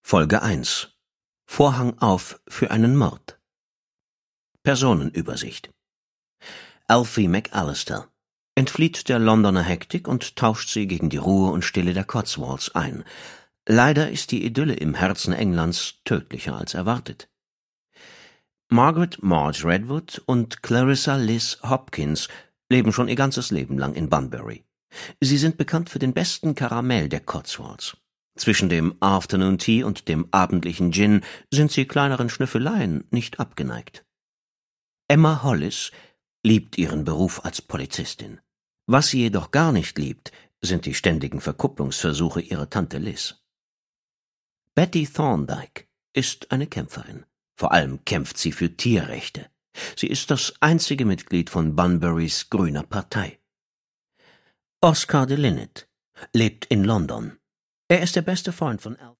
Folge 1: Vorhang auf für einen Mord. Personenübersicht. Alfie McAllister entflieht der Londoner Hektik und tauscht sie gegen die Ruhe und Stille der Cotswolds ein. Leider ist die Idylle im Herzen Englands tödlicher als erwartet. Margaret Marge Redwood und Clarissa Liz Hopkins leben schon ihr ganzes Leben lang in Bunbury. Sie sind bekannt für den besten Karamell der Cotswolds. Zwischen dem Afternoon Tea und dem abendlichen Gin sind sie kleineren Schnüffeleien nicht abgeneigt. Emma Hollis liebt ihren Beruf als Polizistin. Was sie jedoch gar nicht liebt, sind die ständigen Verkupplungsversuche ihrer Tante Liz. Betty Thorndyke ist eine Kämpferin. Vor allem kämpft sie für Tierrechte. Sie ist das einzige Mitglied von Bunburys Grüner Partei. Oscar de Linnet lebt in London. Er ist der beste Freund von